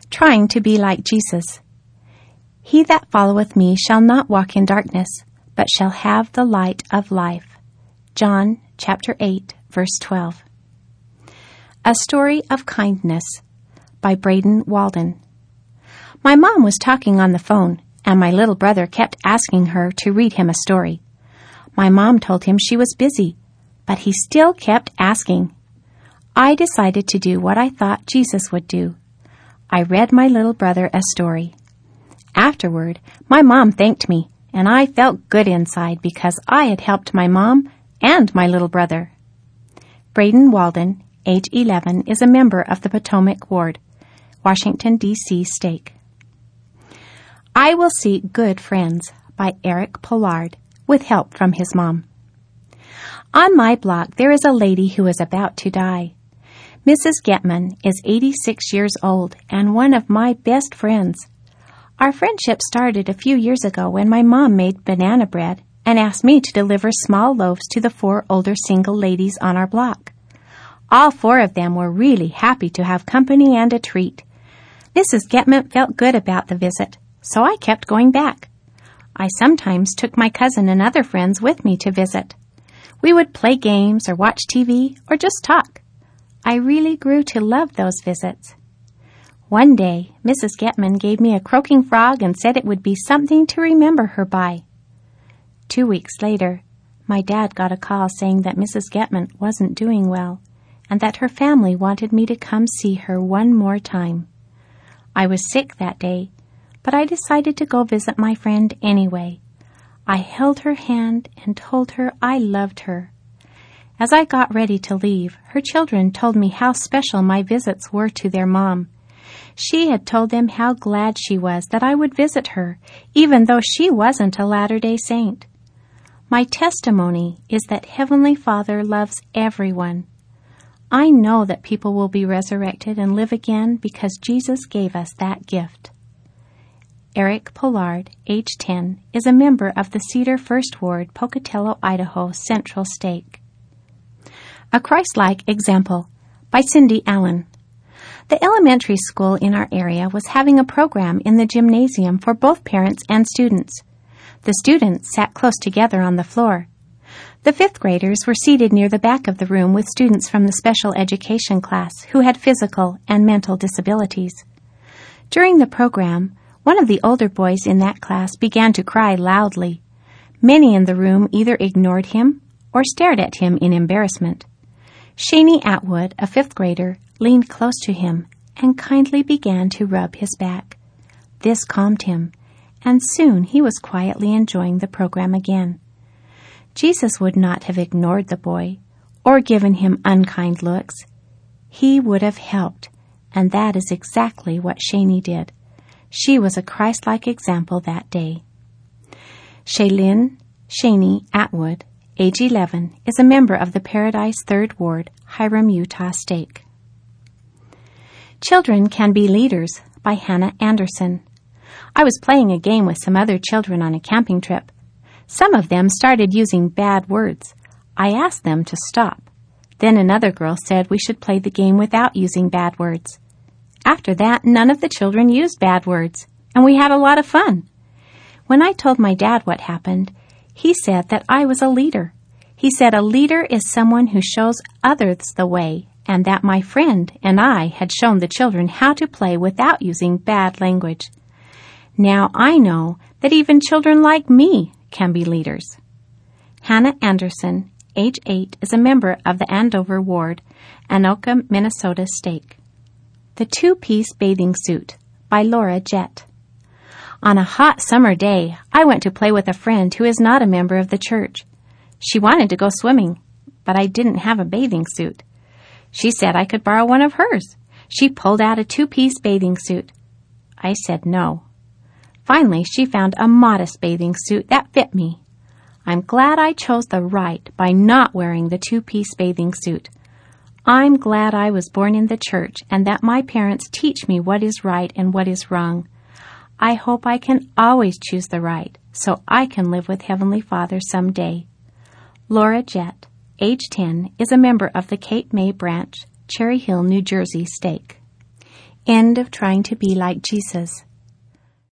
Trying to be like Jesus. He that followeth me shall not walk in darkness, but shall have the light of life. John chapter 8, verse 12. A Story of Kindness by Braden Walden. My mom was talking on the phone, and my little brother kept asking her to read him a story. My mom told him she was busy, but he still kept asking. I decided to do what I thought Jesus would do. I read my little brother a story. Afterward, my mom thanked me, and I felt good inside because I had helped my mom and my little brother. Braden Walden, age 11, is a member of the Potomac Ward, Washington, D.C. Stake. I Will See Good Friends by Eric Pollard, with help from his mom. On my block, there is a lady who is about to die. Mrs. Getman is 86 years old and one of my best friends. Our friendship started a few years ago when my mom made banana bread and asked me to deliver small loaves to the 4 older single ladies on our block. All 4 of them were really happy to have company and a treat. Mrs. Getman felt good about the visit, so I kept going back. I sometimes took my cousin and other friends with me to visit. We would play games or watch TV or just talk. I really grew to love those visits. One day, Mrs. Getman gave me a croaking frog and said it would be something to remember her by. 2 weeks later, my dad got a call saying that Mrs. Getman wasn't doing well and that her family wanted me to come see her one more time. I was sick that day, but I decided to go visit my friend anyway. I held her hand and told her I loved her. As I got ready to leave, her children told me how special my visits were to their mom. She had told them how glad she was that I would visit her, even though she wasn't a Latter-day Saint. My testimony is that Heavenly Father loves everyone. I know that people will be resurrected and live again because Jesus gave us that gift. Eric Pollard, age 10, is a member of the Cedar First Ward, Pocatello, Idaho, Central Stake. A Christ-like Example by Cindy Allen. The elementary school in our area was having a program in the gymnasium for both parents and students. The students sat close together on the floor. The 5th graders were seated near the back of the room with students from the special education class who had physical and mental disabilities. During the program, one of the older boys in that class began to cry loudly. Many in the room either ignored him or stared at him in embarrassment. Shani Atwood, a 5th grader, leaned close to him and kindly began to rub his back. This calmed him, and soon he was quietly enjoying the program again. Jesus would not have ignored the boy or given him unkind looks. He would have helped, and that is exactly what Shani did. She was a Christ-like example that day. Shailene Shani Atwood, age 11, is a member of the Paradise 3rd Ward, Hiram, Utah Stake. Children Can Be Leaders by Hannah Anderson. I was playing a game with some other children on a camping trip. Some of them started using bad words. I asked them to stop. Then another girl said we should play the game without using bad words. After that, none of the children used bad words, and we had a lot of fun. When I told my dad what happened, he said that I was a leader. He said a leader is someone who shows others the way, and that my friend and I had shown the children how to play without using bad language. Now I know that even children like me can be leaders. Hannah Anderson, age 8, is a member of the Andover Ward, Anoka, Minnesota Stake. The Two-Piece Bathing Suit by Laura Jett. On a hot summer day, I went to play with a friend who is not a member of the church. She wanted to go swimming, but I didn't have a bathing suit. She said I could borrow one of hers. She pulled out a 2-piece bathing suit. I said no. Finally, she found a modest bathing suit that fit me. I'm glad I chose the right by not wearing the 2-piece bathing suit. I'm glad I was born in the church and that my parents teach me what is right and what is wrong. I hope I can always choose the right so I can live with Heavenly Father someday. Laura Jett, age 10, is a member of the Cape May Branch, Cherry Hill, New Jersey Stake. End of trying to be like Jesus.